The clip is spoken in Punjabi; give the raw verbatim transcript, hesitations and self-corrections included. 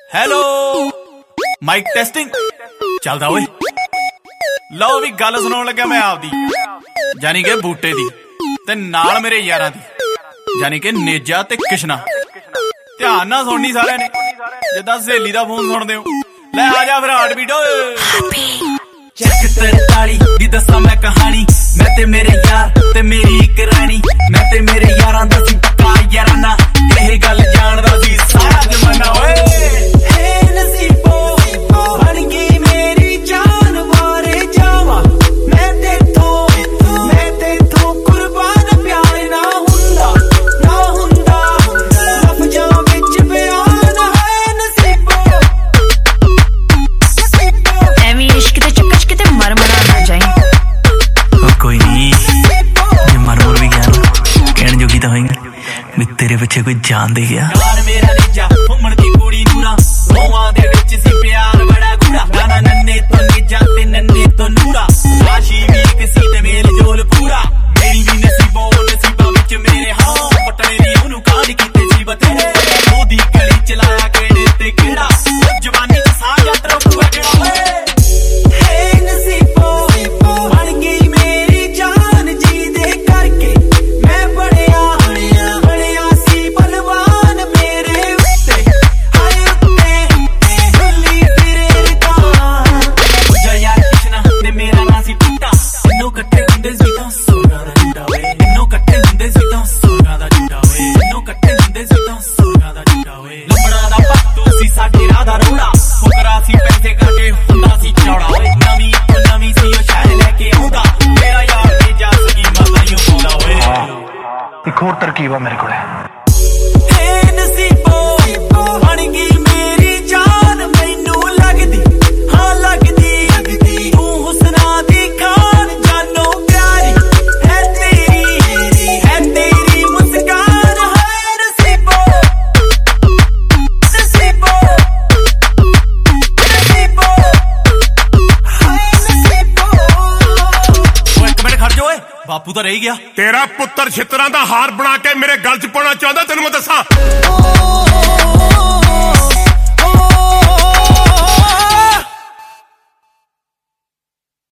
ਹੈਲੋ ਮਾਈਕ ਟੈਸਟਿੰਗ ਚੱਲਦਾ ਓਏ। ਲਓ ਵੀ ਗੱਲ ਸੁਣਾਉਣ ਲੱਗਿਆ ਮੈਂ ਆਪਦੀ, ਜਾਨੀ ਕਿ ਬੂਟੇ ਦੀ, ਤੇ ਨਾਲ ਮੇਰੇ ਯਾਰਾਂ ਦੀ, ਜਾਨੀ ਕਿ ਨੇਜਾ ਤੇ ਕਿਸ਼ਨਾ। ਧਿਆਨ ਨਾਲ ਸੁਣਨੀ ਸਾਰਿਆਂ ਨੇ, ਜਿੱਦਾਂ ਸਹੇਲੀ ਦਾ ਫੋਨ ਸੁਣਦੇ ਹੋ। ਲੈ ਆ ਜਾ ਫਿਰ ਹਾਰਟ ਬੀਟ ਓਏ। ਚੈੱਕ ਤੇਰੇ ਤਾਲੀ ਦੀ ਦੱਸਾਂ ਮੈਂ ਕਹਾਣੀ, ਮੈਂ ਤੇ ਮੇਰੇ ਯਾਰ ਤੇ ਮੇਰੀ ਇੱਕ ਰਾਣੀ, ਮੈਂ ਤੇ ਮੇਰੇ ਯਾਰਾਂ ਦਾ ਸੀ ਪੱਕਾ ਯਾਰਾਨਾ, ਇਹ ਗੱਲ ਜਾਣਦਾ ਸੀ ਸਾਰਾ ਜ਼ਮਾਨਾ ਓਏ। ਹੇ ਨਸੀਬੋ ਬਣ ਗਈ ਮੇਰੀ ਜਾਨ, ਵਾਰੇ ਜਾਵਾਂ ਮੈਂ ਤੇਥੋਂ, ਮੈਂ ਤੇਥੋਂ ਕੁਰਬਾਨ, ਪਿਆਰ ਨਾ ਹੁੰਦਾ ਨਾ ਹੁੰਦਾ ਲਫ਼ਜ਼ਾਂ ਵਿੱਚ ਬਿਆਨ। ਹੈ ਨਸੀਬੋ ਐਵੇਂ ਇਸ਼ਕ ਦੇ ਚੱਕਰ 'ਚ ਕਿਤੇ ਮਰ ਮਰਾ ਨਾ ਜਾਈਂ। ਉਹ ਕੋਈ ਨਹੀਂ, ਜੇ ਮਰ ਮੁਰ ਵੀ ਗਿਆ ਨਾ, ਕਹਿਣ ਜੋਗੀ ਤਾਂ ਹੋਏਗਾ ਵੀ ਤੇਰੇ ਪਿੱਛੇ ਕੋਈ ਜਾਨ ਦੇ ਗਿਆ। ਯਾਰ ਮੇਰਾ ਨੇਜਾ ਘੁੰਮਣ ਦੀ ਕੁੜੀ ਨੂਰਾ, ਰੋਵਾਂ ਦੇ ਵਿੱਚ ਸੀ ਪਿਆਰ ਬੜਾ ਗੂੜਾ, ਨਾਨਾ ਨੰਨੇ ਤੋਂ ਨੇਜਾ ਤੇ ਨੰਨੇ ਤੋਂ ਨੂਰਾ, ਰਾਸ਼ੀ ਵੀ ਕਿਸੀ ਤੇ ਮੇਲ ਜੋਲ ਪੂਰਾ। ਮੇਰੀ ਵੀ ਨਸੀਬੋ ਨਸੀਬਾਂ ਵਿੱਚ ਮੇਰੇ, ਹਾਂ ਪਟਣੇ ਦੀ ਉਹਨੂੰ ਕਾਂਡ ਕੀਤੇ ਸੀ ਬਤੇਰੇ, ਉਹਦੀ ਗਲੀ ਚਲਾਇਆ ਕਿਹੜੇ ਤੇ ਕਿਹੜਾ, ਜਵਾਨੀ ਚ ਸਾਹ ਯਾਤਰਾ ਪੂਰਾ ਕਿਹੜਾ ਓਏ। ਹੇ ਨਸੀਬੋ ਬਣ ਗਈ ਮੇਰੀ ਜਾਨ, ਜੀ ਦੇ ਕਰਕੇ ਮੈਂ ਬਣਿਆ ਬਣਿਆ ਸੀ ਬਲਵਾਨ, ਮੇਰੇ ਉੱਤੇ ਹਾਏ ਉੱਤੇ ਢੁੱਲੀ ਫਿਰੇ ਰਤਾ। ਦੂਜਾ ਯਾਰ ਕਿਸ਼ਨਾ ਤੇ ਮੇਰਾ ਨਾਂ ਸੀ ਟੁੱਟਾ, ਤਿੰਨੋਂ ਇਕੱਠੇ ਹੁੰਦੇ ਸੀ ਤਾਂ ਸੋਨਾ ਦਾ ਜੁੜਾ ਓਏ, ਤਿੰਨੋਂ ਇਕੱਠੇ ਹੁੰਦੇ ਸੀ ਤਾਂ ਸੋਨਾ ਦਾ ਜੁੜਾ ਓਏ, ਤਿੰਨੋਂ ਇਕੱਠੇ ਹੁੰਦੇ ਸੀ ਤਾਂ ਸੋਨਾ ਦਾ ਜੁੜਾ ਓਏ। ਲੰਬੜਾ ਦਾ ਪੱਤੂ ਸੀ ਸਾਡੇ ਰਾਹ ਦਾ ਰੋੜਾ, ਫੁਕਰਾ ਸੀ ਪੈਸੇ ਕਰਕੇ ਹੁੰਦਾ ਸੀ ਚੌੜਾ ਓਏ, ਨਵੀਂ ਤੋਂ ਨਵੀਂ ਸੀ ਉਹ ਸ਼ਹਿਰ ਲੈ ਕੇ ਆਉਂਦਾ, ਮੇਰਾ ਯਾਰ ਤੇ ਜਾ ਸਕੀ ਮਾਤਾ ਹੀ ਪਾਉਂਦਾ ਓਏ। ਇੱਕ ਹੋਰ ਤਰਕੀਬ ਆ ਮੇਰੇ ਕੋਲੇ। ਹੇ ਨਸੀਬੋ ਬਣ ਗਈ ਮੇਰੀ ਜਾਨ, ਮੈਨੂੰ ਲੱਗਦੀ ਹਾਂ ਲੱਗਦੀ ਤੂੰ ਹੁਸਨਾ ਦੀ ਖਾਨ, ਜਾਨੋ ਪਿਆਰੀ ਹੈ ਤੇਰੀ ਹੈ ਤੇਰੀ ਮੁਸਕਾਨ। ਹੈ ਨਸੀਬੋ ਨਸੀਬੋ ਨਸੀਬੋ ਹੈ ਨਸੀਬੋ। ਓਏ ਇੱਕ ਮਿੰਟ ਖੜ ਜਾ ਓਏ, ਬਾਪੂ ਤਾਂ ਰਹਿ ਗਿਆ। ਤੇਰਾ ਪੁੱਤਰ ਛਿੱਤਰਾਂ ਦਾ ਹਾਰ ਬਣਾ ਕੇ ਮੇਰੇ ਗਲ 'ਚ ਪਾਉਣਾ ਚਾਹੁੰਦਾ, ਤੈਨੂੰ ਮੈਂ ਦੱਸਾਂ। ਓ